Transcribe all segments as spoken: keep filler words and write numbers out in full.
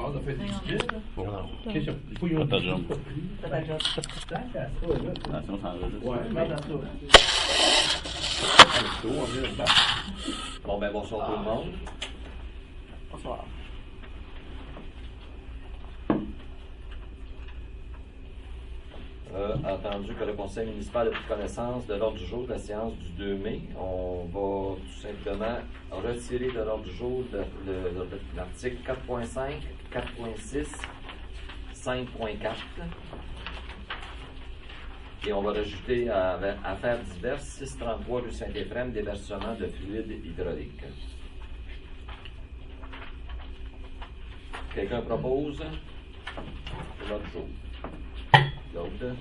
on a fait des disques. Question. Il faut y Pas ta job. C'est ta job. Ah, sinon, ça enregistre. Ouais, Regarde dans ça. Bon, ben, bonsoir tout le monde. Bonsoir. Euh, entendu que le Conseil municipal a pris connaissance de l'ordre du jour de la séance du deux mai, on va tout simplement retirer de l'ordre du jour le- le- le- l'article quatre point cinq, quatre point six, cinq point quatre. Et on va rajouter à affaires diverses six cent trente-trois rue Saint-Éphrem, déversement de fluide hydraulique. Quelqu'un propose pour l'ordre du jour? D'autres?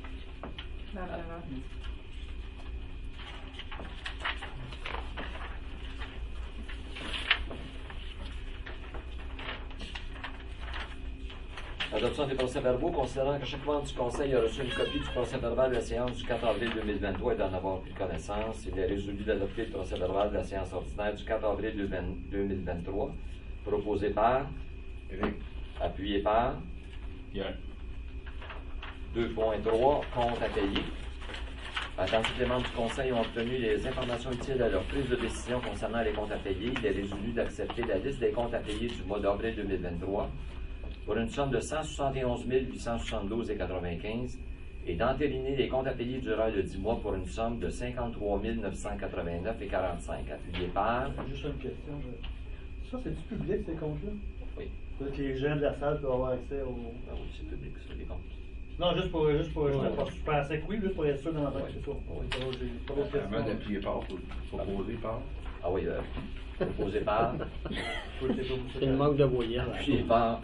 Adoption des procès-verbaux, considérant que chaque membre du Conseil a reçu une copie du procès-verbal de la séance du quatre avril deux mille vingt-trois et d'en avoir pris connaissance, il est résolu d'adopter le procès-verbal de la séance ordinaire du quatre avril deux mille vingt-trois, proposé par, Éric. appuyé par, Pierre. deux point trois, compte à payer. Attendu que les membres du Conseil ont obtenu les informations utiles à leur prise de décision concernant les comptes à payer, il est résolu d'accepter la liste des comptes à payer du mois d'avril deux mille vingt-trois pour une somme de cent soixante et onze mille huit cent soixante-douze virgule quatre-vingt-quinze et d'entériner les comptes à payer durant le dix mois pour une somme de cinquante-trois mille neuf cent quatre-vingt-neuf virgule quarante-cinq, appuyé par... Juste une question. Je... Ça, c'est du public, ces comptes-là? Oui. C'est-à-dire que les gens de la salle peuvent avoir accès au... Ah oui, c'est public, ça, les comptes. Non, juste pour... Juste pour... Ouais. Je pensais que oui, juste pour être sûr dans la tête, Ouais. c'est ça. Ouais. C'est pas- j'ai pas d'autres questions. Avant d'appuyer par, faut proposer par. Ah oui, euh, proposé par... Faut le déposer. C'est une manque de voyelle. appuyé par...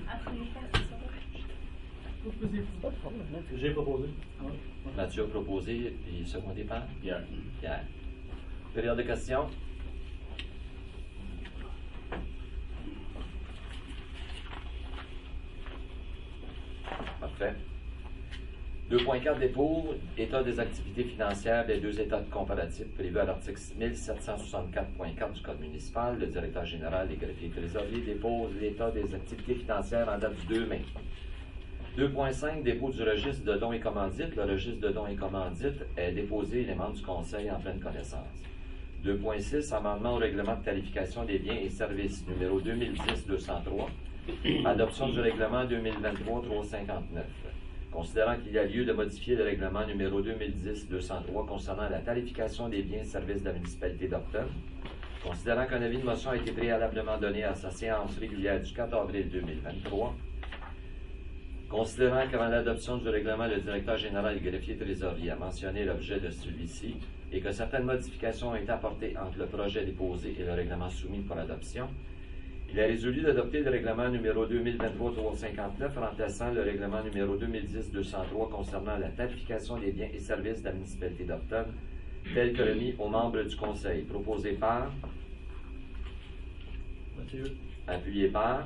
J'ai proposé. Ouais. Mathieu a proposé, puis secondé par... Pierre. Pierre. Période de questions? Parfait. deux point quatre dépôt, état des activités financières des deux états de comparatifs prévus à l'article mille sept cent soixante-quatre point quatre du Code municipal. Le directeur général des greffiers trésoriers dépose l'état des activités financières en date du deux mai. deux point cinq dépôt du registre de dons et commandites. Le registre de dons et commandites est déposé et les membres du Conseil en pleine connaissance. deux point six amendement au règlement de tarification des biens et services numéro deux mille dix deux cent trois. Adoption du règlement deux mille vingt-trois trois cent cinquante-neuf. Considérant qu'il y a lieu de modifier le règlement numéro deux mille dix deux cent trois concernant la tarification des biens et services de la municipalité d'Orton, considérant qu'un avis de motion a été préalablement donné à sa séance régulière du quatre avril deux mille vingt-trois, considérant qu'avant l'adoption du règlement, le directeur général du greffier trésorier a mentionné l'objet de celui-ci et que certaines modifications ont été apportées entre le projet déposé et le règlement soumis pour adoption, il est résolu d'adopter le règlement numéro deux mille vingt-trois trois cent cinquante-neuf remplaçant le règlement numéro deux mille dix deux cent trois concernant la tarification des biens et services de la municipalité d'Orton, tel que remis aux membres du Conseil, proposé par, Mathieu. appuyé par,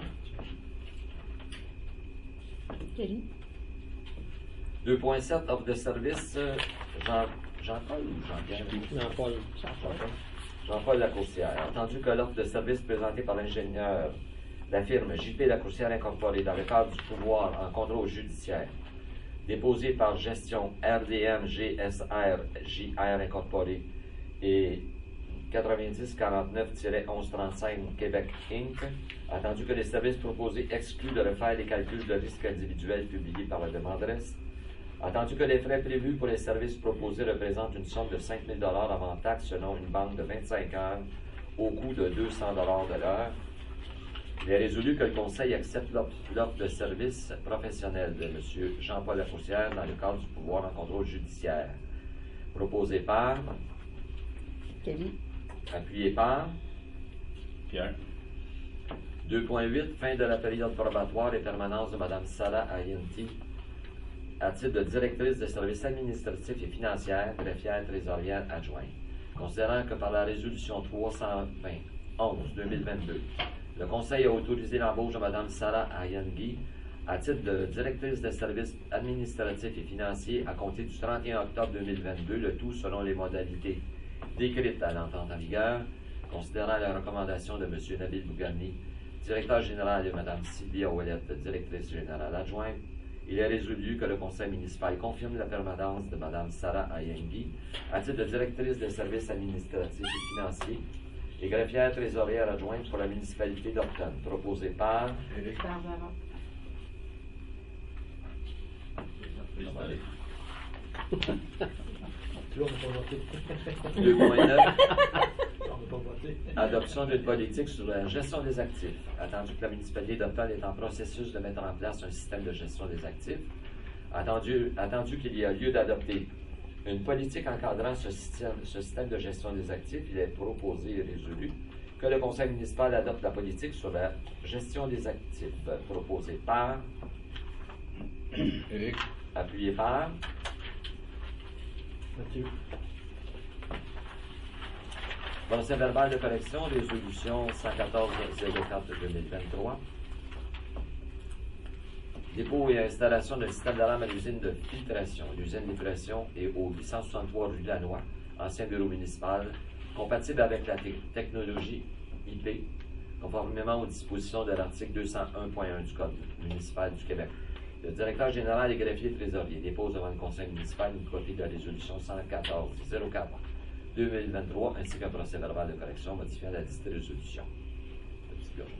Kelly. deux point sept offre de service, euh, Jean, Jean-Paul ou Jean-Pierre? Jean-Paul. Jean-Paul Lacourcière. Entendu que l'offre de service présentée par l'ingénieur, la firme J P Lacourcière Incorporée dans le cadre du pouvoir en contrôle judiciaire, déposée par Gestion R D M G S R J R Incorporée et quatre-vingt-dix quarante-neuf onze trente-cinq Québec Incorporated, attendu que les services proposés excluent de refaire les calculs de risque individuel publiés par la demanderesse, attendu que les frais prévus pour les services proposés représentent une somme de cinq mille dollars avant taxe selon une banque de vingt-cinq heures au coût de deux cents dollars de l'heure, il est résolu que le Conseil accepte l'offre de service professionnel de M. Jean-Paul Lacourcière dans le cadre du pouvoir en contrôle judiciaire. Proposé par, Kelly. appuyé par, Pierre. deux point huit, fin de la période probatoire et permanence de Mme Sarah Ayenti à titre de directrice de services administratifs et financiers, greffière trésorière adjointe. Considérant que par la résolution trois cent vingt onze deux mille vingt-deux, le Conseil a autorisé l'embauche de Mme Sarah Ayengui à titre de directrice de services administratifs et financiers à compter du trente et un octobre deux mille vingt-deux, le tout selon les modalités décrites à l'entente en vigueur, considérant la recommandation de M. Nabil Bougani, directeur général est Mme Sylvia Ouellette, directrice générale adjointe. Il est résolu que le conseil municipal confirme la permanence de Mme Sarah Ayengui à titre de directrice des services administratifs et financiers et greffière trésorière adjointe pour la municipalité d'Orton, proposée par Éric. Barbara. Tu vois, on va pas voter. deux point neuf. On va pas voter. Adoption d'une politique sur la gestion des actifs. Attendu que la municipalité d'Orton est en processus de mettre en place un système de gestion des actifs, attendu, attendu qu'il y a lieu d'adopter une politique encadrant ce système, ce système de gestion des actifs, il est proposé et résolu que le conseil municipal adopte la politique sur la gestion des actifs proposée par, Éric. appuyé par, Mathieu. procès verbal de correction, résolution cent quatorze zéro quatre deux mille vingt-trois. Dépôt et installation d'un système d'alarme à l'usine de filtration. L'usine de filtration est au huit cent soixante-trois rue Lannoy, ancien bureau municipal, compatible avec la te- technologie I P, conformément aux dispositions de l'article deux cent un point un du Code municipal du Québec. Le directeur général et greffier trésorier dépose devant le conseil municipal une copie de la résolution cent quatorze zéro quatre deux mille vingt-trois ainsi qu'un procès verbal de correction modifiant la dite résolution. Petit Burgeon.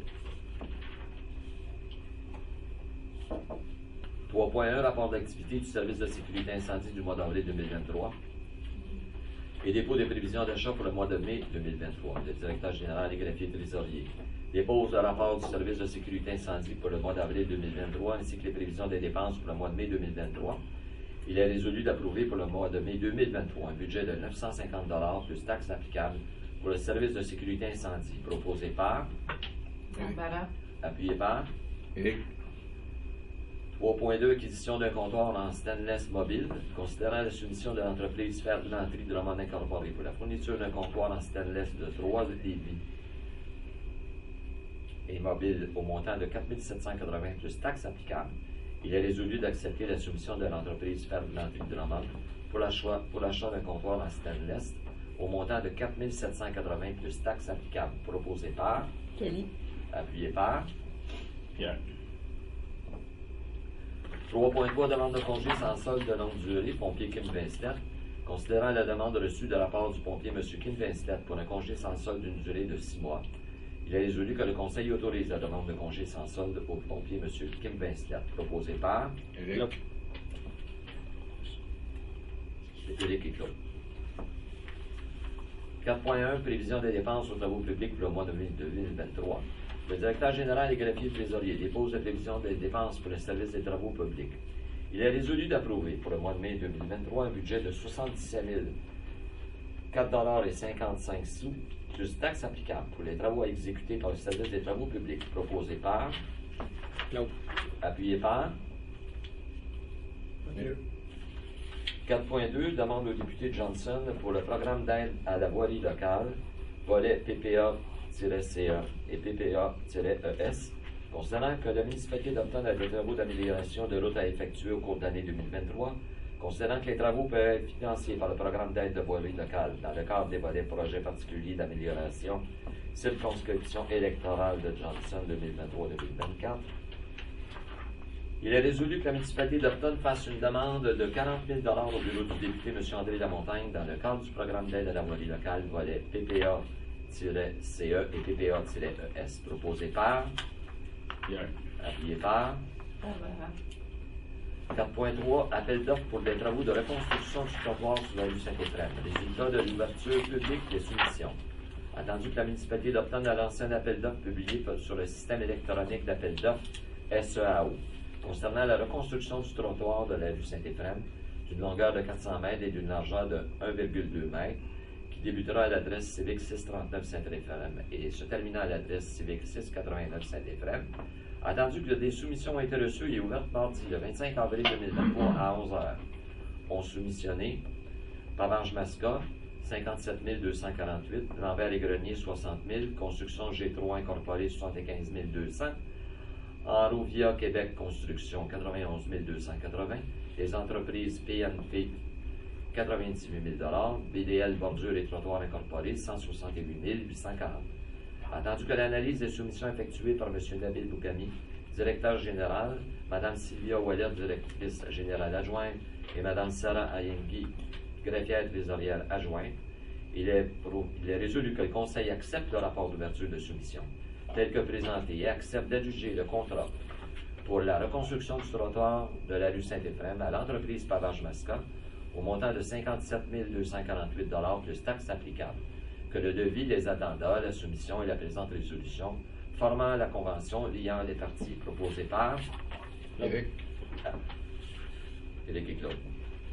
trois point un Rapport d'activité du service de sécurité incendie du mois d'avril deux mille vingt-trois et dépôt des prévisions d'achat pour le mois de mai deux mille vingt-trois. Le directeur général et greffier trésorier dépose le rapport du service de sécurité incendie pour le mois d'avril deux mille vingt-trois ainsi que les prévisions des dépenses pour le mois de mai deux mille vingt-trois. Il est résolu d'approuver pour le mois de mai deux mille vingt-trois un budget de neuf cent cinquante dollars plus taxes applicables pour le service de sécurité incendie proposé par, Barbara. appuyé par, Éric. trois point deux Acquisition d'un comptoir en stainless mobile. Considérant la soumission de l'entreprise Fermenterie Drummond Incorporée pour la fourniture d'un comptoir en stainless de trois débits et mobile au montant de quatre mille sept cent quatre-vingts plus taxes applicables, il est résolu d'accepter la soumission de l'entreprise Fermenterie Drummond pour l'achat pour l'achat d'un comptoir en stainless au montant de quatre mille sept cent quatre-vingts plus taxes applicables, proposé par, Kelly. appuyé par, Pierre. trois point trois Demande de congé sans solde de longue durée, pompier Kim Vincelette. Considérant la demande reçue de la part du pompier M. Kim Vincelette pour un congé sans solde d'une durée de six mois, il est résolu que le Conseil autorise la demande de congé sans solde au pompier M. Kim Vincelette, proposé par Éric. Éric et Claude. quatre point un Prévision des dépenses aux travaux publics pour le mois de mai deux mille vingt-trois. Le directeur général et greffier trésorier dépose la prévision des dépenses pour le service des travaux publics. Il est résolu d'approuver pour le mois de mai deux mille vingt-trois un budget de soixante-dix-sept mille quatre dollars cinquante-cinq plus taxes applicables pour les travaux à exécuter par le service des travaux publics proposé par, Claude. appuyé par, Mathieu. quatre point deux Demande au député Johnson pour le programme d'aide à la voirie locale, volet P P A-C A et P P A-E S, considérant que la municipalité d'Orton a des travaux d'amélioration de routes à effectuer au cours de l'année deux mille vingt-trois, considérant que les travaux peuvent être financés par le programme d'aide de voirie locale dans le cadre des volets projets particuliers d'amélioration, circonscription électorale de Johnson deux mille vingt-trois deux mille vingt-quatre, il est résolu que la municipalité d'Orton fasse une demande de quarante mille dollars au bureau du député M. André Lamontagne dans le cadre du programme d'aide à la voirie locale, volet P P A-C E et P P A-E S, proposé par, Pierre. appuyé par, Barbara. quatre point trois Appel d'offres pour des travaux de reconstruction du trottoir sur la rue Saint-Éprenne. Résultat de l'ouverture publique des soumissions. Attendu que la municipalité d'Orton a lancé un appel d'offres publié sur le système électronique d'appel d'offres S E A O concernant la reconstruction du trottoir de la rue Saint-Éprenne d'une longueur de quatre cents mètres et d'une largeur de un virgule deux mètres qui débutera à l'adresse civique six cent trente-neuf Saint-Éphrem et se terminera à l'adresse civique six cent quatre-vingt-neuf Saint-Éphrem. Attendu que des soumissions ont été reçues et ouvertes mardi le vingt-cinq avril deux mille vingt-trois à onze heures. Ont soumissionné Pavange Masca, cinquante-sept mille deux cent quarante-huit, Lambert et Grenier, soixante mille, Construction G trois Incorporée, soixante-quinze mille deux cents, Enrovia Québec Construction, quatre-vingt-onze mille deux cent quatre-vingts, les entreprises P N P, quatre-vingt-dix-huit mille dollars, B D L Bordure et Trottoir Incorporé, cent soixante-huit mille huit cent quarante. Attendu que l'analyse des soumissions effectuées par M. Nabil Boukami, directeur général, Mme Sylvia Ouellet, directrice générale adjointe, et Mme Sarah Ayengi, greffière trésorière adjointe, il est, pro, il est résolu que le Conseil accepte le rapport d'ouverture de soumission tel que présenté et accepte d'adjuger le contrat pour la reconstruction du trottoir de la rue Saint-Éphrem à l'entreprise Pavage Masca au montant de cinquante-sept mille deux cent quarante-huit dollars plus taxes applicables, que le devis les attendra, la soumission et la présente résolution formant la convention liant les parties proposées par Éric. Ah. Éric et Claude.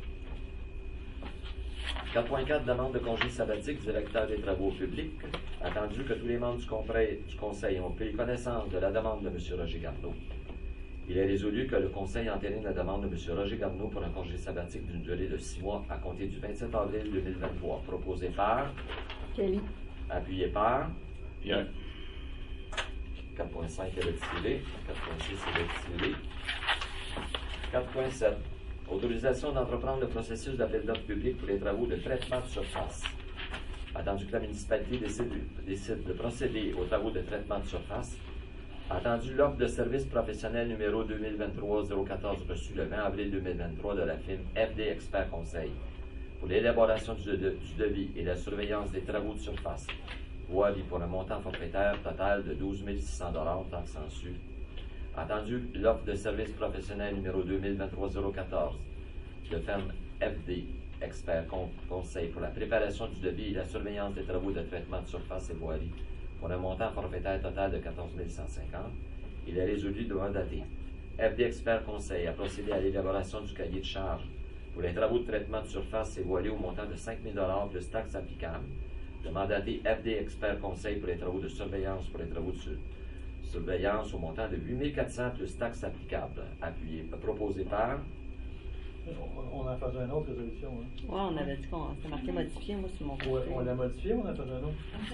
quatre point quatre, demande de congé sabbatique, directeur des travaux publics. Attendu que tous les membres du, compré, du Conseil ont pris connaissance de la demande de M. Roger Garneau, il est résolu que le Conseil entérine la demande de M. Roger Garneau pour un congé sabbatique d'une durée de six mois à compter du vingt-sept avril deux mille vingt-trois, proposé par Kelly. Appuyé par Pierre. quatre point cinq est retiré. quatre point six est retiré. quatre point sept. Autorisation d'entreprendre le processus d'appel d'offres public pour les travaux de traitement de surface. Attendu que la municipalité décide, décide de procéder aux travaux de traitement de surface, attendu l'offre de service professionnel numéro deux mille vingt-trois zéro quatorze reçue le vingt avril deux mille vingt-trois de la firme F D Expert Conseil pour l'élaboration du, de, du devis et la surveillance des travaux de surface, voirie pour un montant forfaitaire total de douze mille six cents dollars taxes en su. Attendu l'offre de service professionnel numéro deux mille vingt-trois zéro quatorze de firme F D Expert Conseil pour la préparation du devis et la surveillance des travaux de traitement de surface et voirie pour un montant forfaitaire total de quatorze mille cent cinquante, il est résolu de mandater F D Expert Conseil à procéder à l'élaboration du cahier de charge pour les travaux de traitement de surface et voirie au montant de cinq mille dollars plus taxes applicables, de mandater F D Expert Conseil pour les travaux de surveillance pour les travaux de sur surveillance au montant de huit mille quatre cents plus taxes applicables, appuyé, proposé par On, on a fait une autre résolution. Hein. Ouais, on avait dit qu'on s'était marqué modifié, moi, sur mon côté. Ouais, on l'a modifié ou on a fait un autre?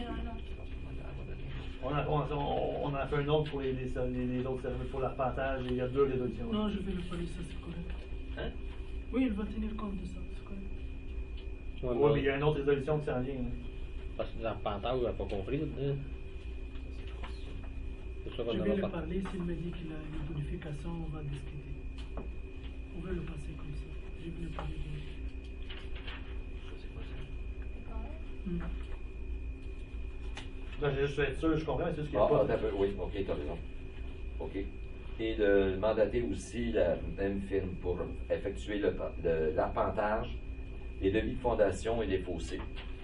On a, on, on, on a fait un autre pour les, les, les, les autres services, pour l'arpentage, il y a deux résolutions. Non, je vais le parler, ça c'est correct. Hein? Oui, il va tenir compte de ça, c'est correct. Oui, mais il y a une autre résolution qui s'en vient. Hein. Parce que l'arpentage, on n'a pas compris. Hein? C'est ça qu'on Je en vais a le pas. parler, s'il me dit qu'il a une modification, on va discuter. On va le passer comme ça. Je vais le parler. Hmm. Là, j'ai juste fait être sûr, je comprends, c'est ce qu'il y a Ah, pas. attends un peu, oui, ok, tu as raison. OK. Et de mandater aussi la même firme pour effectuer le, le, l'arpentage, les devis de fondation et les fossés.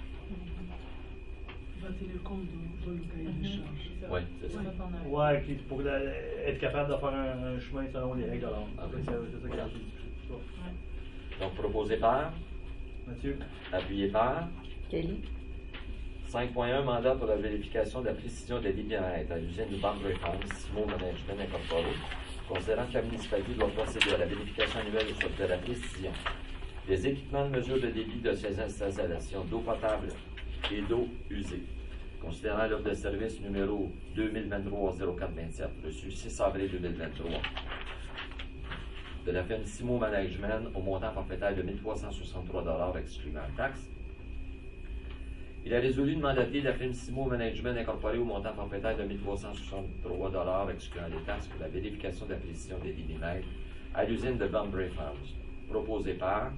Il va tenir compte dans, dans le cahier des charges. Oui, c'est ça. Ouais, qui- pour la- être capable de faire un, un chemin selon les règles de l'ordre. Ah, C'est ça oui. c'est ça que j'ai dit. Donc, proposé par, Mathieu? appuyé par. Kelly. cinq point un, mandat pour la vérification de la précision des libérales à l'usine du Boundary Farms, Simo Management Incorporé, considérant que la municipalité doit procéder à la vérification annuelle de la précision des équipements de mesure de débit de ces installations d'eau potable et d'eau usée. Considérant l'offre de service numéro deux mille vingt-trois zéro quatre vingt-sept, reçu six avril deux mille vingt-trois, de la firme Simo Management au montant forfaitaire de mille trois cent soixante-trois dollars excluant taxes. Il a résolu de mandater la firme Simo Management Incorporé au montant forfaitaire de mille trois cent soixante-trois dollars excluant les taxes pour la vérification de la précision des millimètres à l'usine de Bunbury Farms. Proposé par,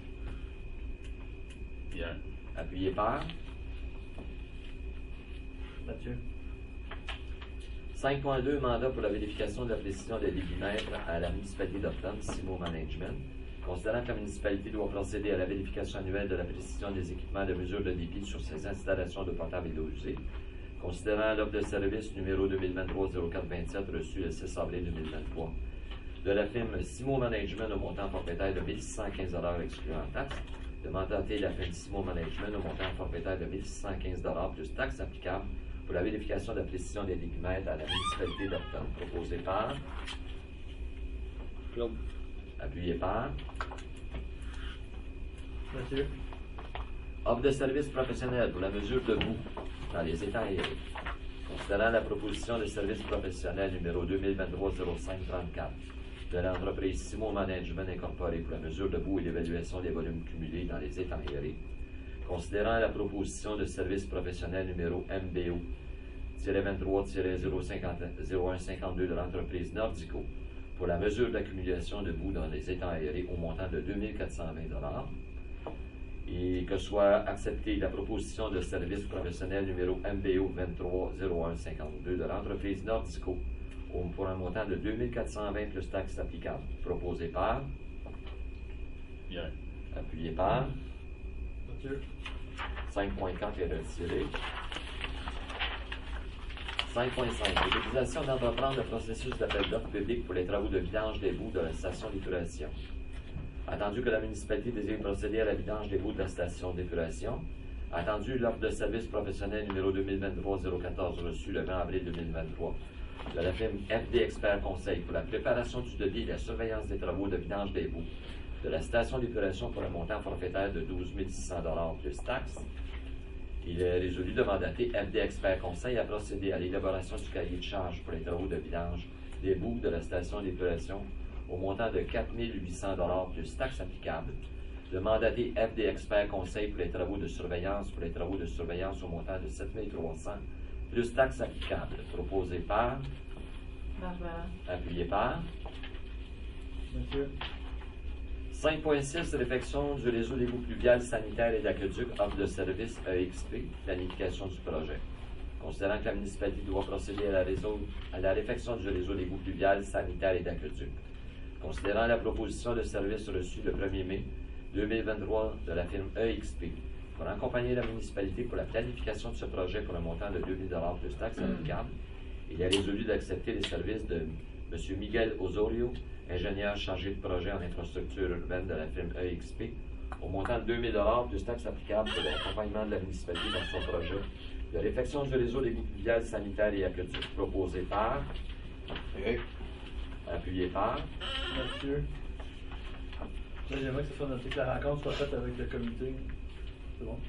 Pierre. appuyé par. Mathieu? cinq point deux, mandat pour la vérification de la précision des millimètres à la municipalité d'Upton, Simo Management. Considérant que la municipalité doit procéder à la vérification annuelle de la précision des équipements de mesure de débit sur ses installations de potable et d'eau usée, considérant l'offre de service numéro deux mille vingt-trois zéro quatre vingt-sept reçue le six avril deux mille vingt-trois de la firme Simo Management au montant forfaitaire de mille six cent quinze dollars excluant taxes, de mandater la firme Simo Management au montant forfaitaire de mille six cent quinze dollars plus taxes applicables pour la vérification de la précision des millimètres à la municipalité d'Upton. Proposé par, Claude. appuyé par. Mathieu? Offre de service professionnel pour la mesure de boue dans les étangs aérés. Considérant la proposition de service professionnel numéro deux mille vingt-trois zéro cinq trente-quatre de l'entreprise Simo Management Incorporé pour la mesure de boue et l'évaluation des volumes cumulés dans les étangs aérés. Considérant la proposition de service professionnel numéro M B O vingt-trois zéro un cinquante-deux de l'entreprise Nordico pour la mesure d'accumulation de boue dans les étangs aérés au montant de deux mille quatre cent vingt dollars. Et que soit acceptée la proposition de service professionnel numéro M B O vingt-trois zéro un cinquante-deux de l'entreprise Nordico pour un montant de deux mille quatre cent vingt plus taxes applicables. Proposé par. Bien. Appuyé par. Monsieur. cinq point quatre est retiré. cinq point cinq. L'utilisation d'entreprendre le processus d'appel d'offres public pour les travaux de vidange des boues de la station d'épuration. Attendu que la municipalité désire procéder à la vidange des boues de la station d'épuration. Attendu l'offre de service professionnel numéro deux mille vingt-trois zéro quatorze reçue le vingt avril deux mille vingt-trois de la firme F D Expert Conseil pour la préparation du devis et la surveillance des travaux de vidange des boues de la station d'épuration pour un montant forfaitaire de douze mille six cents dollars plus taxes. Il est résolu de mandater F D Expert Conseil à procéder à l'élaboration du cahier de charges pour les travaux de vidange des boues de la station d'épuration au montant de quatre mille huit cents dollars plus taxes applicables, de mandater F D Expert Conseil pour les travaux de surveillance pour les travaux de surveillance au montant de sept mille trois cents plus taxes applicables, proposé par, Barbara. appuyé par. Monsieur. cinq point six. Réfection du réseau d'égout pluvial sanitaire et d'aqueduc, offre de service E X P, planification du projet. Considérant que la municipalité doit procéder à la, réseau, à la réfection du réseau d'égout pluvial sanitaire et d'aqueduc. Considérant la proposition de service reçue le premier mai deux mille vingt-trois de la firme E X P pour accompagner la municipalité pour la planification de ce projet pour un montant de deux mille dollars plus taxes applicables, il est résolu d'accepter les services de M. Miguel Osorio, ingénieur chargé de projet en infrastructure urbaine de la firme E X P, au montant de deux mille dollars plus taxes applicables pour l'accompagnement de la municipalité dans son projet de réfection du réseau d'égout pluvial sanitaire et aqueduc, proposé par. Eric. Appuyé par. Monsieur. Là, j'aimerais que ce soit noté que la rencontre soit faite avec le comité. C'est bon?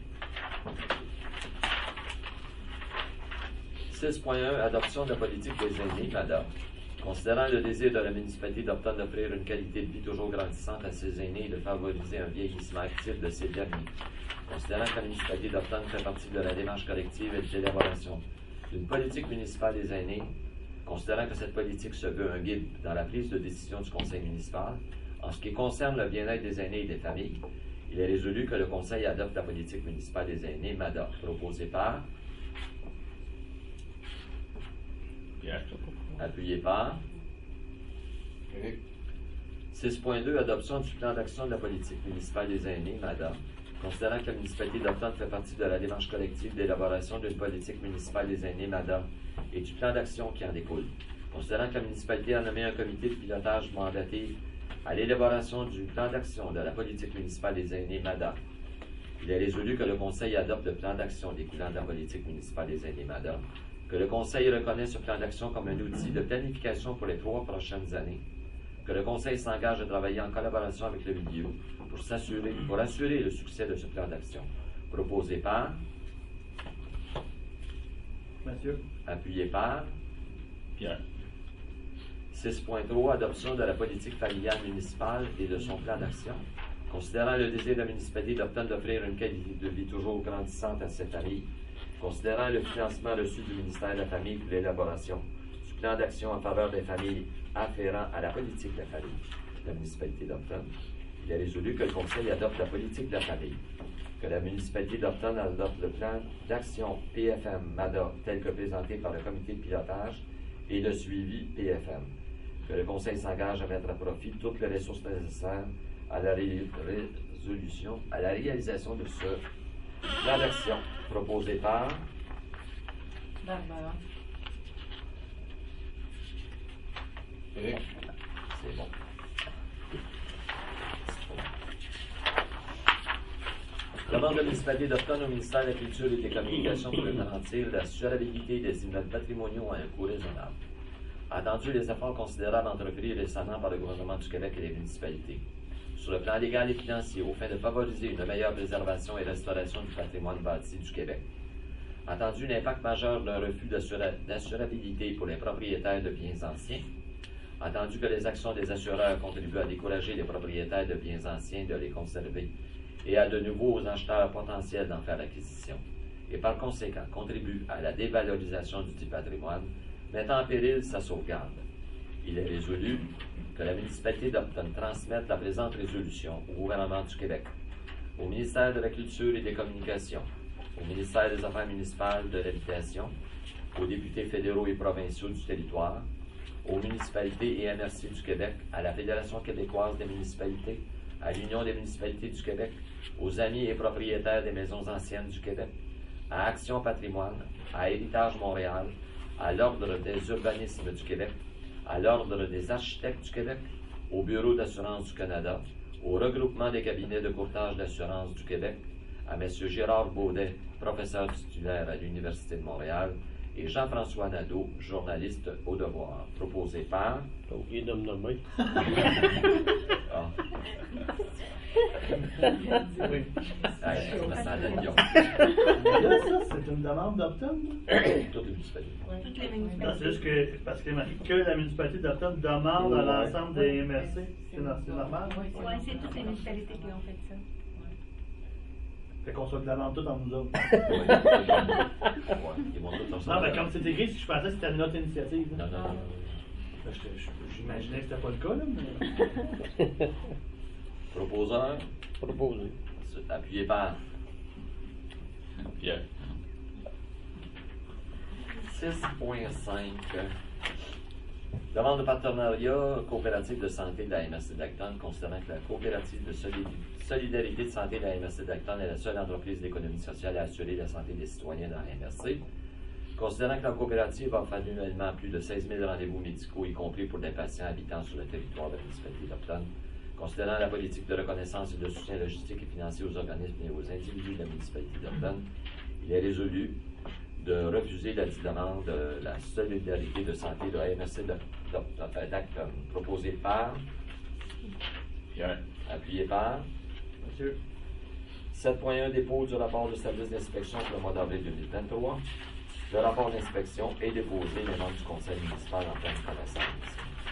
six point un. Adoption de la politique des aînés, madame. Considérant le désir de la municipalité d'Upton d'offrir une qualité de vie toujours grandissante à ses aînés et de favoriser un vieillissement actif de ses derniers. Considérant que la municipalité d'Upton fait partie de la démarche collective et de l'élaboration d'une politique municipale des aînés, considérant que cette politique se veut un guide dans la prise de décision du conseil municipal, en ce qui concerne le bien-être des aînés et des familles, il est résolu que le conseil adopte la politique municipale des aînés, MADA, proposée par, Yes. appuyé par. Eric. six point deux. Adoption du plan d'action de la politique municipale des aînés, MADA. Considérant que la municipalité d'Upton fait partie de la démarche collective d'élaboration d'une politique municipale des aînés, MADA, et du plan d'action qui en découle. Considérant que la municipalité a nommé un comité de pilotage mandaté à l'élaboration du plan d'action de la politique municipale des aînés, MADA, il est résolu que le Conseil adopte le plan d'action découlant de la politique municipale des aînés, MADA, que le Conseil reconnaît ce plan d'action comme un outil de planification pour les trois prochaines années, que le Conseil s'engage à travailler en collaboration avec le milieu pour s'assurer, pour assurer le succès de ce plan d'action, proposé par, Monsieur. appuyé par. Pierre. six point trois. Adoption de la politique familiale municipale et de son plan d'action. Considérant le désir de la municipalité d'Upton d'offrir une qualité de vie toujours grandissante à ses familles, considérant le financement reçu du ministère de la Famille pour l'élaboration du plan d'action en faveur des familles afférent à la politique de la famille de la municipalité d'Upton, il est résolu que le Conseil adopte la politique de la famille, que la municipalité d'Upton adopte le plan d'action P F M MADA tel que présenté par le comité de pilotage et de suivi P F M, que le Conseil s'engage à mettre à profit toutes les ressources nécessaires à la ré résolution, à la réalisation de ce plan d'action proposé par. Barbara. Eric. C'est bon. Demande de la municipalité d'Upton au ministère de la Culture et des Communications pour garantir la surabilité des immeubles patrimoniaux à un coût raisonnable. Attendu les efforts considérables entrepris récemment par le gouvernement du Québec et les municipalités sur le plan légal et financier au fin de favoriser une meilleure préservation et restauration du patrimoine bâti du Québec. Attendu l'impact majeur d'un refus d'assurabilité pour les propriétaires de biens anciens. Attendu que les actions des assureurs contribuent à décourager les propriétaires de biens anciens de les conserver et à de nouveaux acheteurs potentiels d'en faire l'acquisition. et par conséquent contribue à la dévalorisation du dit patrimoine, mettant en péril sa sauvegarde. Il est résolu que la municipalité d'Upton transmette la présente résolution au gouvernement du Québec, au ministère de la Culture et des Communications, au ministère des Affaires municipales de l'Habitation, aux députés fédéraux et provinciaux du territoire, aux municipalités et M R C du Québec, à la Fédération québécoise des municipalités, à l'Union des municipalités du Québec, aux amis et propriétaires des maisons anciennes du Québec, à Action Patrimoine, à Héritage Montréal, à l'Ordre des urbanismes du Québec, à l'Ordre des architectes du Québec, au Bureau d'assurance du Canada, au regroupement des cabinets de courtage d'assurance du Québec, à M. Gérard Baudet, professeur titulaire à l'Université de Montréal, et Jean-François Nadeau, journaliste au Devoir, proposé par... T'as oublié de me nommer. Ah. Oui. Hey, je me sens à Lyon. Là, ça, c'est une demande d'Upton? Toutes les municipalités. Toutes les Non, municipalités. c'est juste que, parce qu'il est marqué que la municipalité d'Upton demande à l'ensemble des M R C. C'est no- c'est normal? Oui, Oui, c'est toutes les municipalités qui ont fait ça. Fait qu'on soit de demande tout en nous autres. Ouais, ouais, ils vont tous Non, mais comme c'est écrit, si je pensais que c'était notre initiative. Non, là. non, non, non. Fait que je- je- J'imaginais que c'était pas le cas, là, mais. Proposeur, Proposé. appuyé par Pierre. six point cinq. Demande de partenariat coopérative de santé de la M R C d'Acton, considérant que la coopérative de solidi- solidarité de santé de la M R C d'Acton est la seule entreprise d'économie sociale à assurer la santé des citoyens dans la M R C. Considérant que la coopérative offre annuellement plus de seize mille rendez-vous médicaux, y compris pour des patients habitant sur le territoire de la municipalité d'Upton. Considérant la politique de reconnaissance et de soutien logistique et financier aux organismes et aux individus de la municipalité d'Upton, il est résolu de refuser la demande de la solidarité de santé de la M R C d'Upton, proposée par, Pierre. appuyé par, Monsieur. sept point un dépôt du rapport de service d'inspection pour le mois d'avril deux mille vingt-trois. Le rapport d'inspection est déposé les membres du conseil municipal en pleine connaissance.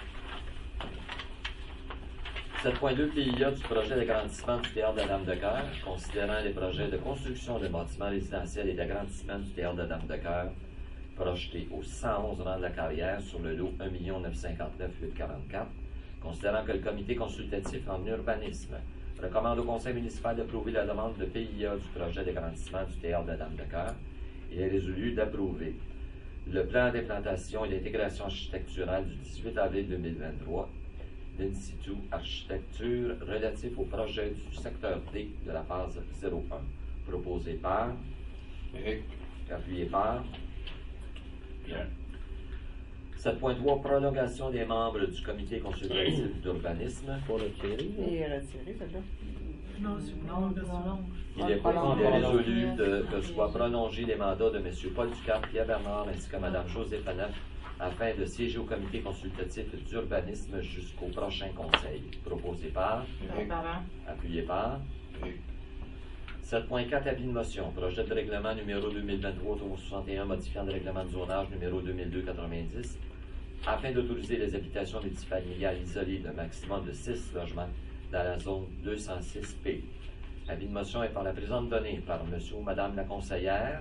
sept point deux P I A du projet d'agrandissement du théâtre de la Dame de Cœur, considérant les projets de construction de bâtiments résidentiels et d'agrandissement du théâtre de la Dame de Cœur projetés au cent onze rang de la Carrière sur le lot un million neuf cent cinquante-neuf mille huit cent quarante-quatre, considérant que le comité consultatif en urbanisme recommande au conseil municipal d'approuver la demande de P I A du projet d'agrandissement du théâtre de la Dame de Cœur, il est résolu d'approuver le plan d'implantation et d'intégration architecturale du dix-huit avril deux mille vingt-trois d'In situ architecture relatif au projet du secteur D de la phase zéro un, proposé par, Éric, appuyé par, Pierre. sept point trois prolongation des membres du comité consultatif d'urbanisme. Pour le tirer. Il est retiré, celle-là. Non, c'est une Non, prolongation. non. Il est, Prolongation. il est résolu de, que soient prolongés les mandats de M. Paul Ducap, Pierre Bernard ainsi que Mme Joseph Anneuf afin de siéger au comité consultatif d'urbanisme jusqu'au prochain conseil. Proposé par, Éric, Parent. appuyé par. Éric, sept point quatre avis de motion. Projet de règlement numéro deux mille vingt-trois soixante et un modifiant le règlement de zonage numéro deux mille deux quatre-vingt-dix afin d'autoriser les habitations multifamiliales isolées d'un maximum de six logements dans la zone deux cent six P. Avis de motion est par la présente donnée par M. ou Mme la conseillère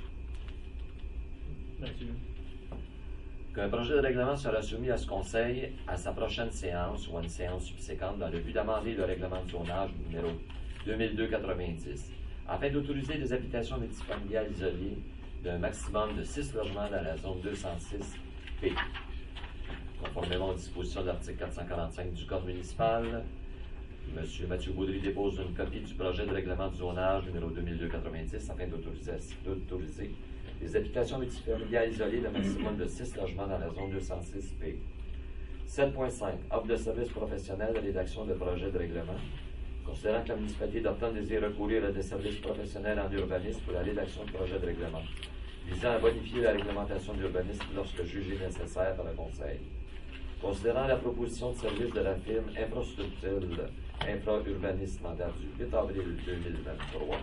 Monsieur. qu'un projet de règlement sera soumis à ce conseil à sa prochaine séance ou à une séance subséquente dans le but d'amender le règlement de zonage numéro deux mille deux quatre-vingt-dix afin d'autoriser les habitations multifamiliales isolées d'un maximum de six logements dans la zone deux cent six P. Conformément aux dispositions de l'article quatre cent quarante-cinq du Code municipal, M. Mathieu Baudry dépose une copie du projet de règlement du zonage numéro deux mille deux quatre-vingt-dix afin d'autoriser, d'autoriser les habitations multifamiliales isolées d'un maximum de six logements dans la zone deux cent six P. sept point cinq Offre de services professionnels de rédaction de projet de règlement. Considérant que la municipalité d'Upton désire recourir à des services professionnels en urbanisme pour la rédaction de projet de règlement, visant à bonifier la réglementation d'urbanisme lorsque jugé nécessaire par le Conseil. Considérant la proposition de service de la firme Infrastructure Infra-Urbanisme en date du huit avril deux mille vingt-trois,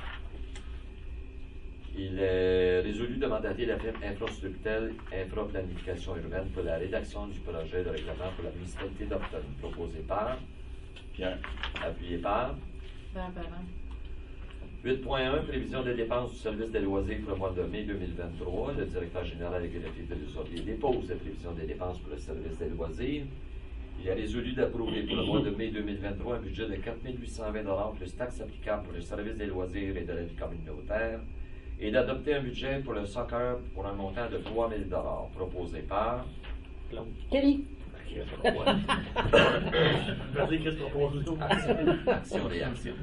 il est résolu de mandater la firme Infrastructure Infra-Planification Urbaine pour la rédaction du projet de règlement pour la municipalité d'Upton, proposé par, Pierre. appuyé par, Parent. huit point un, prévision des dépenses du service des loisirs pour le mois de mai deux mille vingt-trois. Le directeur général et le trésorier dépose la prévision des dépenses pour le service des loisirs. Il a résolu d'approuver pour le mois de mai deux mille vingt-trois un budget de quatre mille huit cent vingt dollars plus taxes applicables pour le service des loisirs et de la vie communautaire et d'adopter un budget pour le soccer pour un montant de trois mille dollars proposé par Kelly. Vas-y, qu'est-ce qu'on propose? Action Réaction.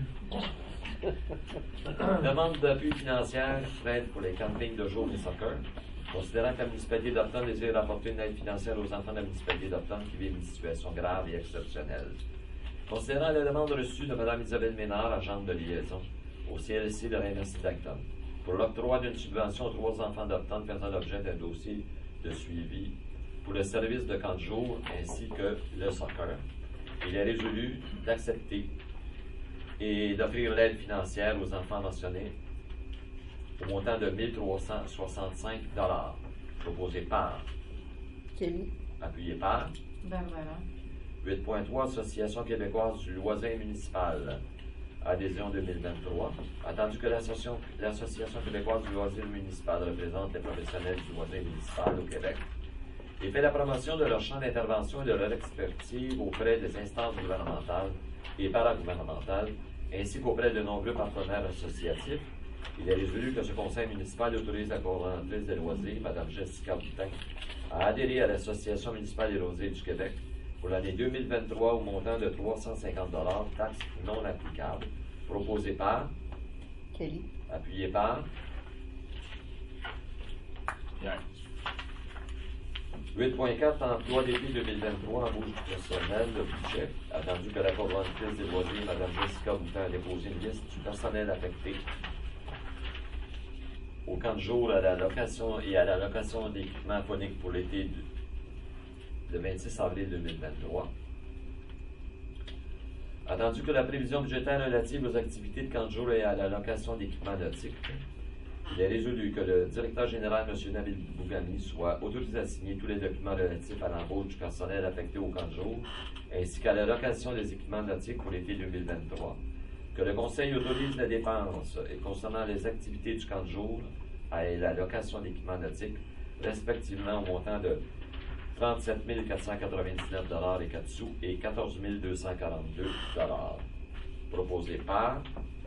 Demande d'appui financière, aide pour les campings de jour et soccer. Considérant que la municipalité d'Upton désire apporter une aide financière aux enfants de la municipalité d'Upton qui vivent une situation grave et exceptionnelle. Considérant la demande reçue de Mme Isabelle Ménard, agente de liaison, au C L C de l'Investi d'Upton, pour l'octroi d'une subvention aux trois enfants d'Upton faisant l'objet d'un dossier de suivi pour le service de camp de jour ainsi que le soccer, il est résolu d'accepter et d'offrir l'aide financière aux enfants mentionnés au montant de mille trois cent soixante-cinq dollars, proposé par Kelly. appuyé par Barbara. huit point trois, Association québécoise du loisir municipal, adhésion deux mille vingt-trois. Attendu que l'Association l'Association québécoise du loisir municipal représente les professionnels du loisir municipal au Québec et fait la promotion de leur champ d'intervention et de leur expertise auprès des instances gouvernementales et paragouvernementales, ainsi qu'auprès de nombreux partenaires associatifs, il est résolu que ce conseil municipal autorise la coordonnatrice des loisirs, Mme Jessica Boutin, à adhérer à l'Association municipale des loisirs du Québec pour l'année deux mille vingt-trois au montant de trois cent cinquante dollars, taxes non applicables, proposé par Kelly. appuyé par Yann. huit point quatre, emploi d'été deux mille vingt-trois, embauche du personnel, le budget. Attendu que la coordonnatrice des loisirs, Mme Jessica Boutin, a déposé une liste du personnel affecté au camp de jour à la location et à la location d'équipements phoniques pour l'été du le vingt-six avril deux mille vingt-trois. Attendu que la prévision budgétaire relative aux activités de camp de jour et à la location d'équipements nautiques, il est résolu que le directeur général, M. Nabil Bougami, soit autorisé à signer tous les documents relatifs à l'embauche du personnel affecté au camp de jour, ainsi qu'à la location des équipements nautiques pour l'été deux mille vingt-trois. Que le Conseil autorise la dépense et concernant les activités du camp de jour et la location d'équipements nautiques, respectivement au montant de trente-sept mille quatre cent quatre-vingt-dix-neuf dollars et quatre sous et quatorze mille deux cent quarante-deux dollars. Proposé par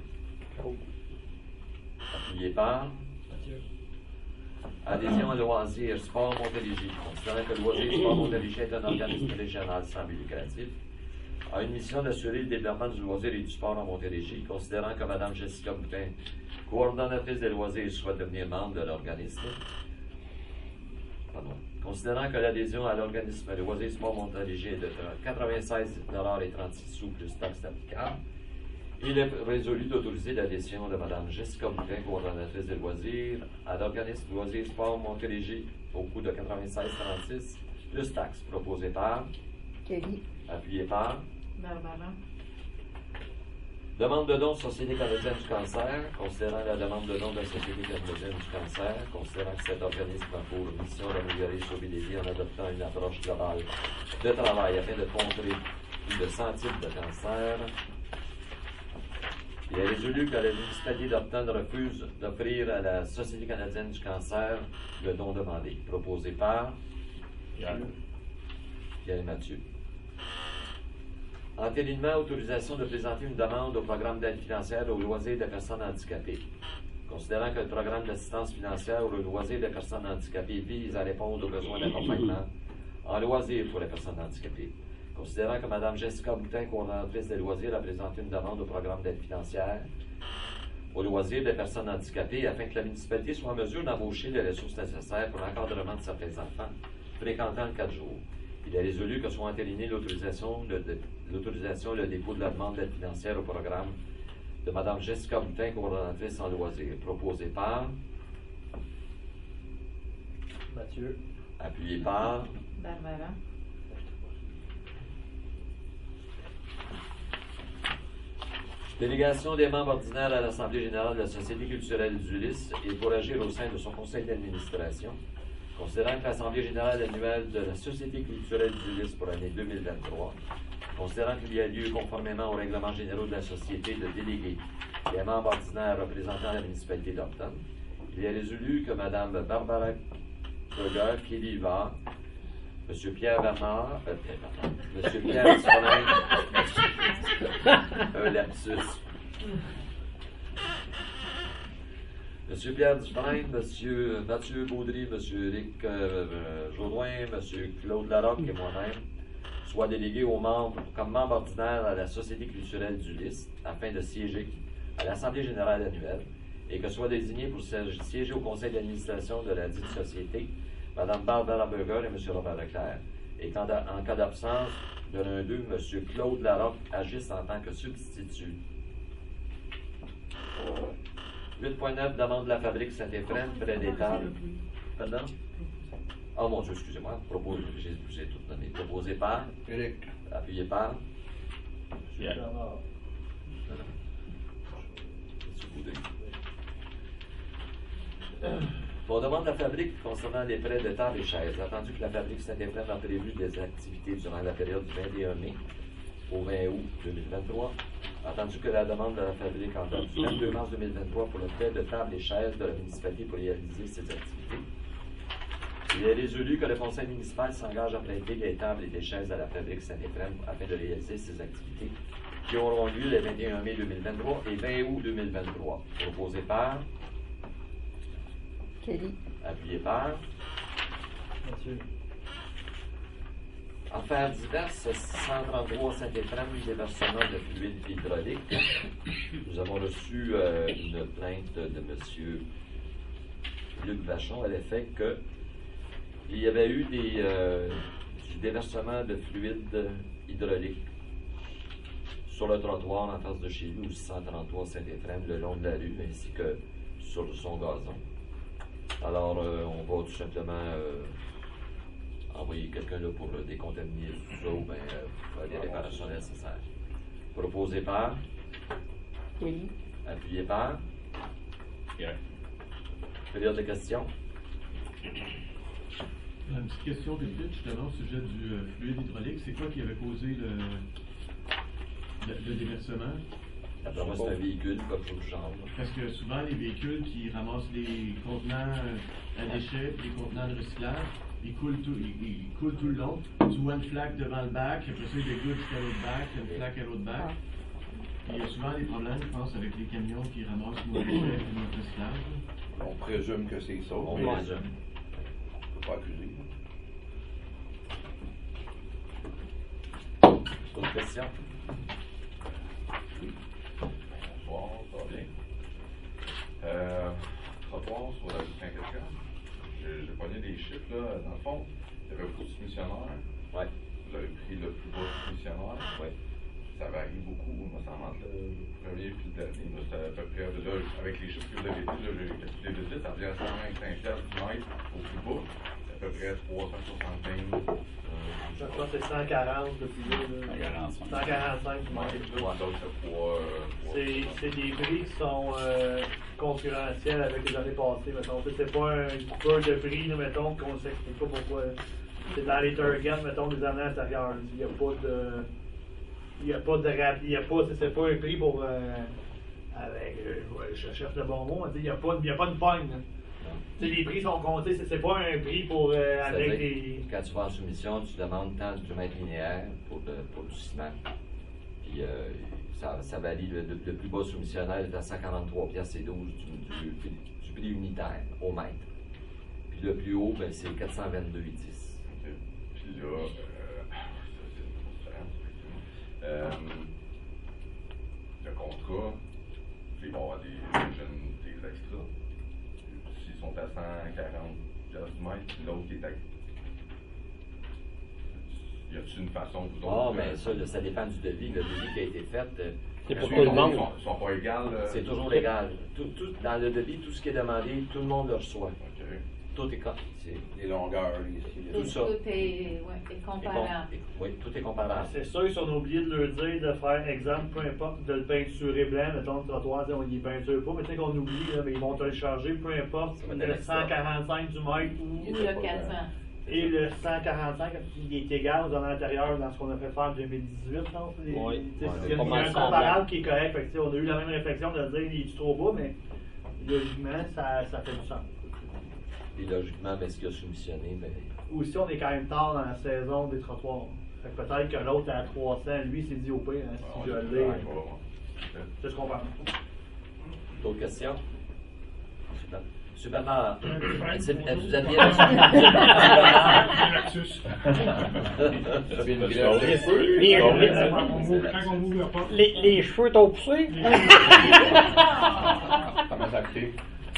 appuyé par Adhésion à loisirs Sport Montérégie. Considérant que Loisirs Sport Montérégie est un organisme régional sans but lucratif, a une mission d'assurer le développement du loisir et du sport en Montérégie, considérant que Mme Jessica Boutin, coordonnatrice des loisirs, souhaite devenir membre de l'organisme. Pardon. Considérant que l'adhésion à l'organisme Loisirs Sport Montérégie est de quatre-vingt-seize dollars et trente-six sous plus taxes applicables, il est résolu d'autoriser l'adhésion de Mme Jessica Boutin, coordonnatrice des loisirs, à l'organisme Loisirs Sport Montérégie au coût de quatre-vingt-seize trente-six plus taxes, proposé par Kelly. appuyé par Barbara. demande de don Société canadienne du cancer. Considérant la demande de don de la Société canadienne du cancer, considérant que cet organisme a pour mission d'améliorer et sauver des vies en adoptant une approche globale de travail afin de contrer plus de cent types de cancers, il est résolu que la municipalité d'Upton refuse d'offrir à la Société canadienne du cancer le don demandé. Proposé par Yann. Pierre Mathieu. Entérinement, autorisation de présenter une demande au programme d'aide financière aux loisirs des personnes handicapées. Considérant que le programme d'assistance financière aux loisirs des personnes handicapées vise à répondre aux besoins d'accompagnement en loisirs pour les personnes handicapées. Considérant que Mme Jessica Boutin, coordonnatrice des loisirs, a présenté une demande au programme d'aide financière aux loisirs des personnes handicapées afin que la municipalité soit en mesure d'embaucher les ressources nécessaires pour l'encadrement de certains enfants fréquentant le quatre jours. Il est résolu que soit entérinée l'autorisation, le, de, l'autorisation et le dépôt de la demande d'aide financière au programme de Mme Jessica Boutin, coordonnatrice en loisirs, proposé par Mathieu. appuyé par Barbara. délégation des membres ordinaires à l'Assemblée générale de la Société culturelle d'Ulysse et pour agir au sein de son conseil d'administration. Considérant que l'Assemblée générale annuelle de la Société culturelle d'Ulysse pour l'année deux mille vingt-trois, considérant qu'il y a lieu conformément aux règlements généraux de la Société de déléguer qui est membre ordinaire représentant la municipalité d'Orton, il est résolu que Mme Barbara Burger, Kelly Va, M. Pierre Bernard, euh, Pierre Bernard, M. Pierre Disponible, un lapsus. M. Pierre Dufresne, M. Mathieu Baudry, M. Éric euh, Jodoin, M. Claude Larocque et moi-même soient délégués aux membres, comme membres ordinaires à la Société culturelle du Lys, afin de siéger à l'Assemblée générale annuelle, et que soient désignés pour siéger au conseil d'administration de la dite société Mme Barbara Burger et M. Robert Leclerc, et qu'en en cas d'absence de l'un d'eux, M. Claude Larocque agisse en tant que substitut. huit point neuf, demande de la fabrique Saint-Éphrem, près des tables. Pardon? Oh mon Dieu, excusez-moi. Proposé, j'ai, j'ai tout donné. Proposé par? Éric. Appuyé par? Yeah. Bernard. M. Boudry. Pour demande de la fabrique concernant les prêts de tables et chaises, attendu que la fabrique Saint-Éphrem a prévu des activités durant la période du vingt et un mai au vingt août deux mille vingt-trois, attendu que la demande de la fabrique en date du vingt-deux mars deux mille vingt-trois pour le prêt de tables et chaises de la municipalité pour réaliser ces activités, il est résolu que le conseil municipal s'engage à prêter les tables et les chaises à la fabrique Saint-Éphrem afin de réaliser ces activités qui auront lieu le vingt et un mai deux mille vingt-trois et vingt août deux mille vingt-trois. Proposé par? Kelly. Appuyé par? Mathieu. Affaires diverses, cent trente-trois Saint-Éphrem, déversement de fluide hydraulique. Nous avons reçu euh, une plainte de M. Luc Vachon à l'effet que il y avait eu des, euh, du déversement de fluide hydraulique sur le trottoir en face de chez lui, au cent trente-trois Saint-Éphrem, le long de la rue, ainsi que sur son gazon. Alors, euh, on va tout simplement euh, envoyer quelqu'un là pour euh, décontaminer tout ça ou bien euh, faire des réparations nécessaires. Proposé par? Kelly. Appuyé par? Yeah. Période de questions? Une petite question vite vite, justement, au sujet du euh, fluide hydraulique. C'est quoi qui avait causé le, le, le déversement? D'après moi, c'est un véhicule, pas trop de chambre. Parce que souvent, les véhicules qui ramassent les contenants à déchets, les contenants de recyclage, ils coulent tout, ils, ils coulent tout le long. Tu vois une flaque devant le bac, après ça, il dégoûte jusqu'à l'autre bac, une flaque à l'autre bac. Il y a souvent des problèmes, je pense, avec les camions qui ramassent nos déchets et notre recyclage. On présume que c'est ça. On mais présume. On peut pas accuser. D'autres questions? Bonsoir, ça va bien. Euh, trottoir sur la rue Saint-Étienne. J'ai j'ai pogné des chiffres, là. Dans le fond, il y avait beaucoup de soumissionnaires. Oui. Vous avez pris le plus bas soumissionnaire. Oui. Ça varie beaucoup. Moi, ça entre le premier et le dernier. Là, c'est à peu près, là, avec les chiffres que vous avez dit, là, j'ai calculé de suite, ça revient à cent vingt-cinq piastres du mètre au plus bas. C'est à peu près trois cent soixante-quinze. Je crois que c'est cent quarante depuis là. cent quarante-cinq. cent quarante-cinq du mètre. Ouais, donc c'est trois. C'est c'est des prix qui sont euh, concurrentiels avec les années passées, mettons. C'est pas un peu de prix, là, mettons, qu'on ne s'explique pas pourquoi. C'est dans les targets, mettons, des années antérieures. Il n'y a pas de. Il n'y a pas de rap. Il y a pas. C'est pas un prix pour. Euh, avec. Euh, ouais, je cherche le bon mot. Il n'y a, a pas de pogne. Les prix sont comptés. C'est pas un prix pour. Euh, avec des. Quand tu vas en soumission, tu demandes tant de mètres linéaires pour, de, pour du ciment. Puis euh, ça, ça varie. Le, le, le plus bas soumissionnaire est à cent quarante-trois piastres et douze du, du, du, du prix unitaire au mètre. Puis le plus haut, ben, c'est quatre cent vingt-deux virgule dix. Okay. Puis là, euh, euh, le contrat, il va y avoir des, des jeunes, des extras. S'ils sont à cent quarante piastres du mètre, puis l'autre qui est à. Y a-t-il une façon vous Ah, autres, mais euh, ça, là, ça dépend du devis. Le devis qui a été fait. euh, C'est pour ils tout le sont- monde. Ils sont, ils sont pas égales. euh, C'est toujours légal. Tout, tout, dans le devis, tout ce qui est demandé, tout le monde le reçoit. Ok. Tout est, co- c'est- Les longueurs, les ici, les Tout ça. Tout est, ouais, est est comparable. com- est- oui, tout est comparable. C'est sûr, si on a oublié de leur dire de faire, exemple, peu importe, de le peinturer blanc, mettons le trottoir, on y peinture pas, mais tu sais qu'on oublie, là, mais ils vont te le charger, peu importe, Ça va être le un extra. cent quarante-cinq du mètre ou. Ou le quatre cents. Et le cent quarante-cinq, il est égal aux zones antérieures dans ce qu'on a fait faire en deux mille dix-huit, je pense. Les- Oui. tu sais, Ouais, il y a pas il y a mal un semblable. comparable qui est correct. Fait que, tu sais, on a eu la même réflexion de dire il est trop bas, mais logiquement, ça, ça fait du sens. Puis logiquement, ben, ce qu'il a soumissionné, ben, Aussi, on est quand même tard dans la saison des trottoirs. Fait que peut-être que l'autre est à trois cents, lui, c'est dit au pire, hein, si je l'ai. C'est ce qu'on pense. d'autres questions? Super. Monsieur Bernard, est-ce que vous aviez Ça vient de grève des feux. Les- Donc, les- Quand on ouvre la porte, Les, les cheveux t'ont poussé? Ça m'a sacré.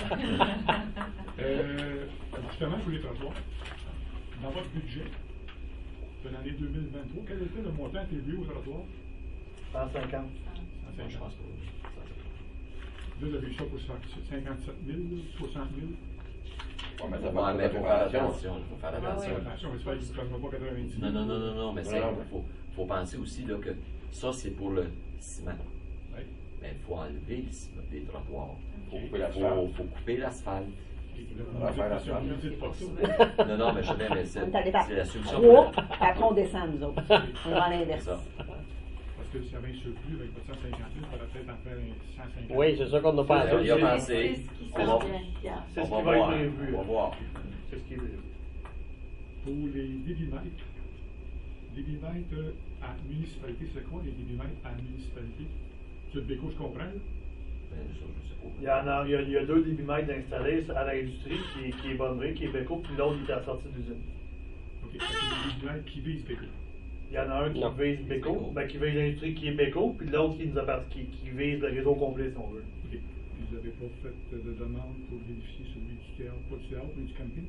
Euh, justement, pour les trottoirs, dans votre budget de l'année deux mille vingt-trois, quel était le montant attribué aux trottoirs? cent cinquante. cent cinquante. Là, vous avez eu ça pour cinquante-sept mille, soixante mille. Ouais, mais ça Ouais, va mais pas il faut faire préparation. attention. Il faut faire attention. Attention, j'espère qu'il ne prendra pas quatre-vingt-dix. Non, non, non, non, non, mais Non, c'est, non, mais- faut, faut penser aussi là, que ça, c'est pour le ciment. Oui. Mais il faut enlever le ciment des trottoirs. Faut couper Il l'asphalte. faut, faut couper l'asphalte. On va faire la Attention, soirée. ne dites pas ça. Non, non, mais je sais bien, mais c'est, On est allé par c'est la solution. trois, pour puis après on descend, nous autres. On va à le- l'inverse. ça. Parce que s'il y avait un surplus avec votre cent cinquante mille, il faudrait peut-être en faire un cent cinquante. Oui, c'est ça qu'on a On pensé. y a pensé. C'est ce qui On va, s'en vient, Pierre. C'est on ce va qui va être voir. prévu. On va voir. C'est ce qui est prévu. Pour les débitmètres, débitmètres à municipalité, c'est quoi les débitmètres à municipalité? C'est le béco, je comprends. là? Ben, ça, je sais pas. Il y, en a, il, y a, il y a deux débitmètres installés à l'industrie qui, est- qui est Bonneray, qui est Béco, puis l'autre il est à la sortie d'usine. OK. Fait que les débitmètres qui visent béco. Il y en a un qui Non. vise Béco, Béco. ben, qui vise l'industrie qui est Béco, puis l'autre qui nous appartient, qui, qui vise le réseau complet si on veut. OK. Vous n'avez pas fait de demande pour vérifier celui du théâtre, pas du théâtre, mais du camping?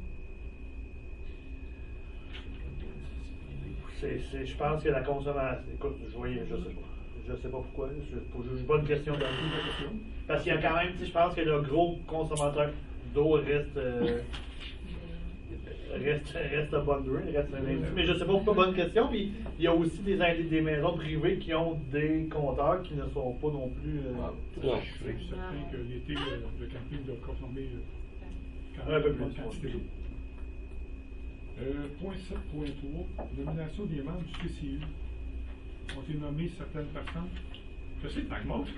C'est, c'est, je pense que la consommation. Écoute, je voyais, je sais pas. Je sais pas pourquoi. Je je- je pas une question d'eau. Parce qu'il y a quand même, tu sais, je pense que le gros consommateur d'eau reste. euh, reste, reste à Bonneray, reste à l'industrie. Mais je sais pas pourquoi, bonne question. Puis il y a aussi des, ind- des maisons privées qui ont des compteurs qui ne sont pas non plus. euh, Non. Je suis certain que l'été, euh, le camping doit consommer euh, quand Un même peu une bonne plus, quantité ouais. d'eau. Euh, point sept point trois, nomination des membres du C C U. Ont été nommées certaines personnes. Je sais que t'en montre.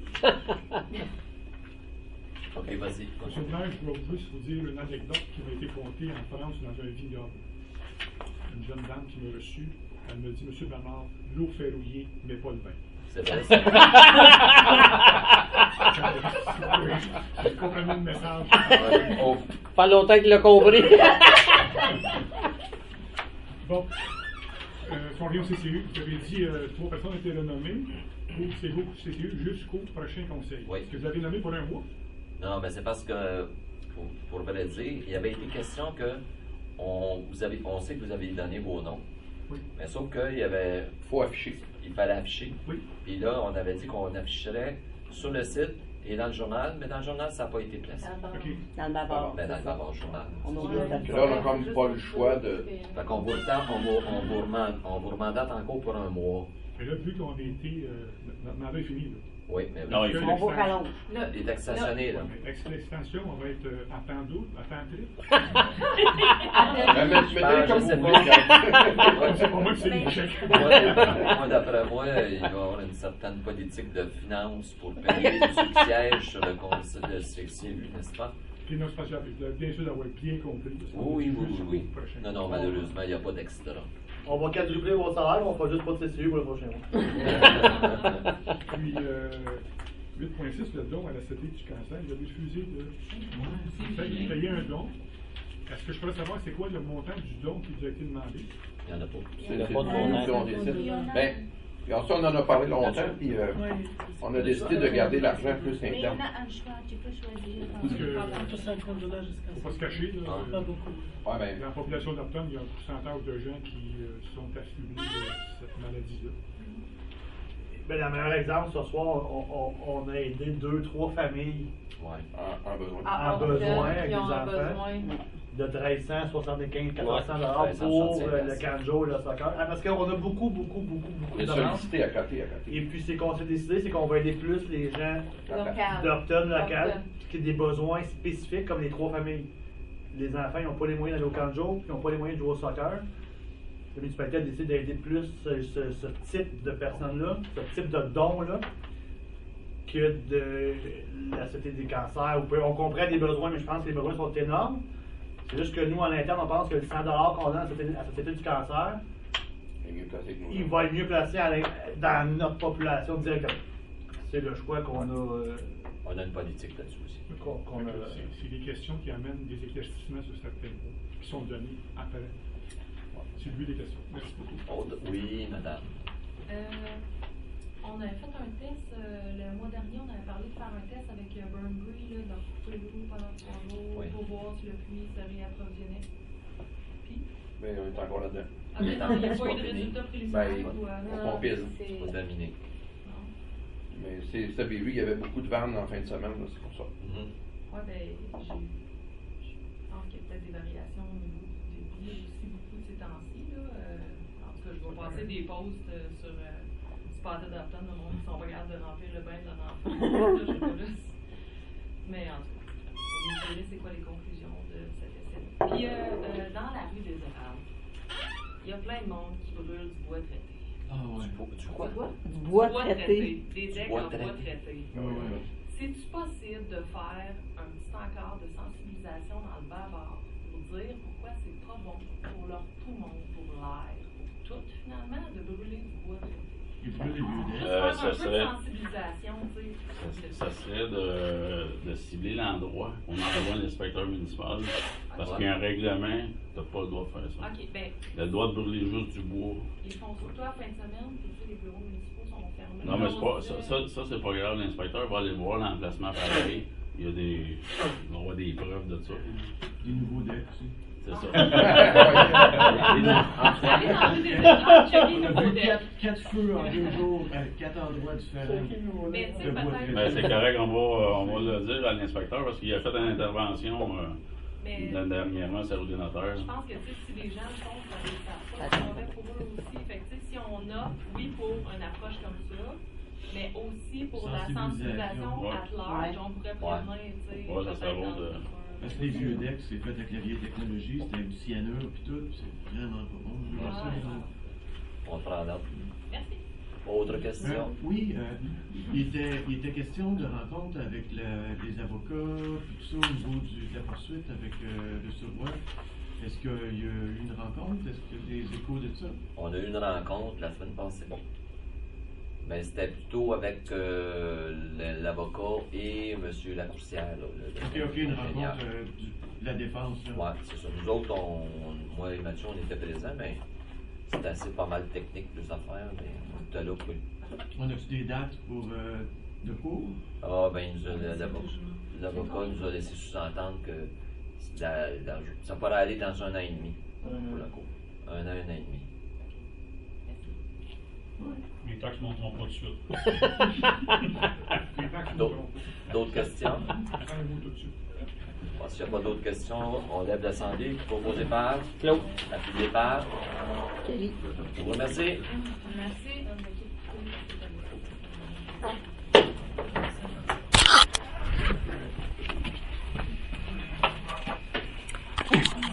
OK, vas-y. Monsieur le maire, je dois juste vous dire une anecdote qui m'a été contée en France dans un vignoble. Une jeune dame qui m'a reçu, elle me dit, Monsieur Bernard, l'eau fait rouiller, mais pas le vin. C'est vrai, ça. Vous comprenez le message? Ouais. Oh, Pas longtemps qu'il l'a compris. Bon, euh, si on revient au C C U, vous avez dit euh, trois personnes étaient renommées pour le C C U jusqu'au prochain conseil. Oui. Est-ce que vous avez nommé pour un mois? non, mais c'est parce que, pour, pour vrai dire, il y avait été question que on, vous avez, on sait que vous avez donné vos noms. Oui. Mais sauf qu'il y avait. Faut afficher. Il fallait afficher. Oui. Puis là, on avait dit qu'on afficherait sur le site et dans le journal, mais dans le journal, ça n'a pas été placé. OK. Dans le bavard. Ben, dans le Bavard journal. On oublie le Puis là, on a comme pas le choix de. Fait qu'on vous, retend- on vous, on vous remande- on vous remandate encore pour un mois. Mais là, vu qu'on a été. Euh, notre mandat est fini, là. Oui, mais Non, il Que faut- On vous l'extension- rallonge. Là, il est stationné, là. Mais ex- L'extension, on va être euh, à temps double, à temps triple. Mais mais- Je mettez pense- comme je sais vous pas. voulez. C'est pour moi que c'est l'échec. Moi, moi, d'après moi, il va y avoir une certaine politique de finances pour payer ceux qui siègent sur le conseil de C C U, n'est-ce pas? Puis non, c'est pas grave. Vous avez bien sûr d'avoir bien compris. parce qu'on Oui, est oui, oui, jusqu'au oui. prochain. Non, non, malheureusement, il n'y a pas d'extra. On va quadrupler vos salaires, on fera juste pas de C C U pour le prochain mois. Puis, euh, huit point six, le don à la Cité du cancer, il a refusé de payer- payer un don. Est-ce que je pourrais savoir c'est quoi le montant du don qui vous a été demandé? Il n'y en a pas. C'est Il y a c'est pas de nous montant. qui on décide. Ben, regarde ça, on en a parlé longtemps, puis euh, on a décidé de garder l'argent plus Mais il y en interne. a un choix, tu peux choisir. Parce que- Entre cinquante dollars jusqu'à Faut pas se cacher, là. Ah. Pas beaucoup. Ouais, ben, Dans la population d'Optum, il y a un pourcentage de gens qui euh, sont affublés de cette maladie-là. Ben, le meilleur exemple, ce soir, on, on, on a aidé deux, trois familles Ouais. en, en besoin. Ah, en besoin avec qui des ont enfants. besoin. de treize cent soixante-quinze, quatorze cents dollars Ouais, pour cent euh, le soixante-quinze. canjo et le soccer. Ah, parce qu'on a beaucoup, beaucoup, beaucoup, beaucoup C'est de demandes. sollicité à côté, à côté. Et puis, c'est qu'on s'est décidé, c'est qu'on va aider plus les gens Local. d'Opton local, Upton. qui ont des besoins spécifiques, comme les trois familles. les enfants n'ont pas les moyens d'aller au camp de jour, puis ils n'ont pas les moyens de jouer au soccer. La municipalité a décidé d'aider plus ce, ce, ce type de personnes-là, ce type de dons-là, que de la Société des cancers. On, peut, on comprend les besoins, mais je pense que les besoins sont énormes. C'est juste que nous, en interne, on pense que le cent dollars qu'on donne à la Société, à la Société du cancer, il va être mieux placé à dans notre population directement. C'est le choix qu'on a. Euh, on a une politique là-dessus aussi. Qu'on, qu'on a, c'est, c'est des questions qui amènent des éclaircissements sur certains points qui sont donnés après. C'est lui les questions. Merci beaucoup. Autre, oui, madame. Euh, on avait fait un test euh, le mois dernier, on avait parlé de faire un test avec euh, Burnbury, là, dans couper l'eau pendant trois jours oui. pour voir si le puits se réapprovisionnait. Puis? Mais on est encore là-dedans. Ah, mais non, il n'y a pas eu de résultat préliminaire. Ben, ou, euh, on compile. C'est pas terminé. Mais c'est, ça avait vu, il y avait beaucoup de vannes en fin de semaine, là, c'est pour ça. Mm-hmm. Oui, ben, j'ai, je pense qu'il y a peut-être des variations au niveau du débit aussi beaucoup de ces temps-ci. Là. Euh, en tout cas, je vais passer des posts euh, sur euh, Spotted Upton, le monde qui sont pas capables de remplir le bain de leur enfant. Là, je sais pas juste. Mais en tout cas, on va nous dire c'est quoi les conclusions de cet essai. Puis, euh, euh, dans la rue des Orables, il y a plein de monde qui brûle du bois traité. Ah ouais. Du quoi? Du bois traité. Des decks en bois traité. C'est-tu possible de faire un petit encart de sensibilisation dans le bas-bord pour dire pourquoi c'est pas bon pour leurs poumons, pour l'air, pour tout, finalement, de brûler du bois traité? Il brûle les vieux decks. Euh, un ça peu serait, de sensibilisation, tu sais. ça serait de, de cibler l'endroit. On envoie l'inspecteur municipal parce Okay. qu'il y a un règlement, tu n'as pas le droit de faire ça. OK, ben, Tu as le droit de brûler juste du bois. ils font surtout à la fin de semaine, puis tu sais, les bureaux municipaux sont fermés. Non, mais c'est pas, ça, ça, ça c'est pas grave. L'inspecteur va aller voir l'emplacement pareil. Il y a des, on voit des preuves de ça. Des nouveaux decks aussi. C'est ça. quatre, quatre feux en deux jours, à quatre endroits différents. Mais tu sais, de bois peut-être- Ben, c'est correct, on va, on va le dire à l'inspecteur parce qu'il a fait une intervention euh, Mais- dernièrement sur l'ordinateur. Je pense que tu sais, si les gens le font, ça ne savent pas, c'est mauvais pour eux aussi. Fait que, tu sais, si on offre, oui, pour une approche comme ça, mais aussi pour la sensibilisation Ouais. à large, on pourrait prévenir, tu sais. Ouais, ça serait peut-être bon dans de- le futur. Parce que les vieux decks, c'est fait avec la vieille technologie, c'était avec du cyanure et tout, puis c'est vraiment pas bon. Je veux Ah, ça, ouais. donc. On te prend note. Merci. Autre Euh, question? oui, euh, il, était, il était question de rencontre avec la- les avocats, puis tout ça au niveau du- de la poursuite avec euh, le survoi. Est-ce qu'il y a eu une rencontre? Est-ce qu'il y a des échos de ça? On a eu une rencontre la semaine passée. Mais c'était plutôt avec euh, le- l'avocat et M. Lacourcière. Là, le, le Ok, ok, une ingénieur. rencontre euh, du- de la défense. là. Ouais, c'est ça. Nous autres, on, on- moi et Mathieu, on était présents, mais c'était assez pas mal technique, les affaires, mais on était là pour. On a-tu des dates pour euh, le cours? Ah, ben, il nous a- l'avocat l'avocat nous a laissé sous-entendre que la- la- ça pourrait aller dans un an et demi pour le cours. Un an, un an et demi. Les taxes ne monteront pas de suite. D'autres d'autres questions? Parlez-vous tout de suite. Bon, s'il n'y a pas d'autres questions, on lève l'assemblée. Proposé par? Claude. Appuyé par? Kelly. Je vous remercie. Merci.